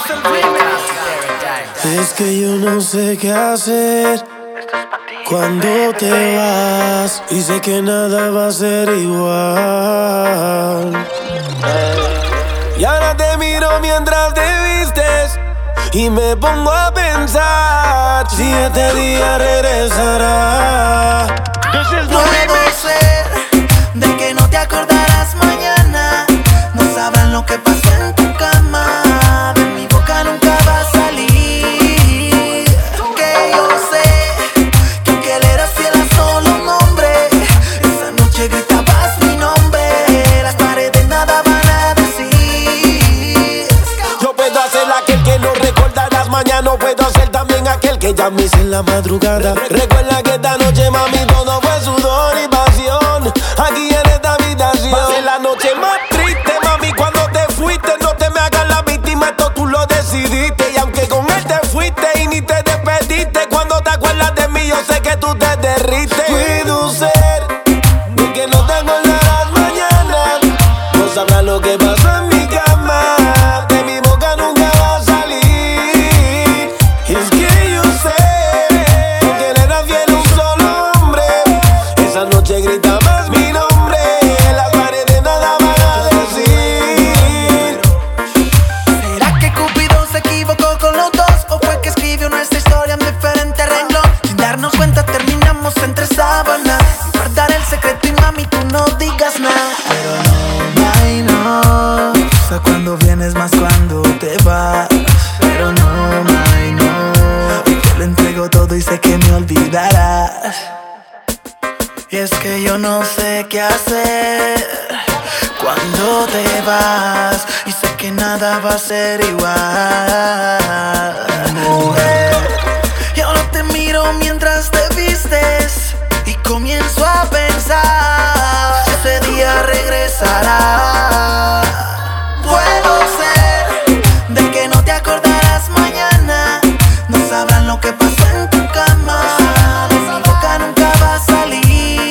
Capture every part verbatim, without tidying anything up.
Es que yo no sé qué hacer cuando te vas y sé que nada va a ser igual. Y ahora te miro mientras te vistes y me pongo a pensar si este día regresará. Puedo ser de que no te acordarás mañana. No sabrán lo que pasó en tu cama. De mi boca nunca va a salir. Que yo sé que aunque le eras fiel a solo un hombre, esa noche gritabas mi nombre. Las paredes nada van a decir. Yo puedo hacer aquel que no recordarás mañana. Puedo hacer también aquel que llames en la madrugada. Recuerda que esta noche, mami, todo fue sudor y pasión. Aquí en esta habitación pasé la noche más triste, mami, cuando te fuiste. No te me hagas la víctima, esto tú lo decidiste. Y aunque con él te fuiste y ni te despediste, cuando te acuerdas de mí yo sé que tú te derrites. Puedo ser de que no te acordarás mañana. No sabrás lo que pasó en mi cama. De mi boca nunca va a salir. Es que yo sé que le era fiel a un solo hombre. Esa noche grita más mi nombre. Las paredes nada van a decir. ¿Será que Cupido se equivocó con los dos? ¿O fue que escribió nuestra historia en diferente renglón? Sin darnos cuenta terminamos entre sábanas. Guardar el secreto y mami tú no digas nada. Pero no, ay no. Sé cuando vienes más cuando te vas. Pero no, ay no. Y te lo entrego todo y sé que me olvidarás. Y es que yo no sé qué hacer cuando te vas y sé que nada va a ser igual, mujer. Y ahora te miro mientras te vistes y comienzo a pensar si ese día regresará. Puedo ser de que no te acordarás mañana. No sabrán lo que pasó en tu cama. De mi boca nunca va a salir.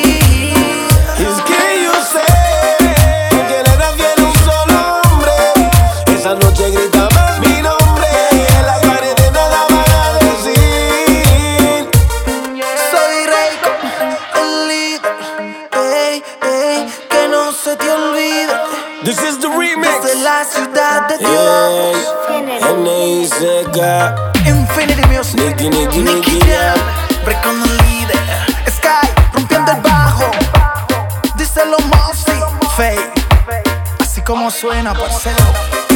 Es que yo sé que le era fiel a un solo hombre. Esa noche grita más mi nombre. Las paredes nada van a decir. Soy Reiko, el líder. Ey, ey, que no se te olvide. This is the remix. Desde la ciudad de Dios. Yeah, N I C K. Infinity Music. Nicky, Nicky, Nicky Jam. Break con el líder. Sky, rompiendo el bajo. Díselo Mossy. Faye. Así como suena, parcero.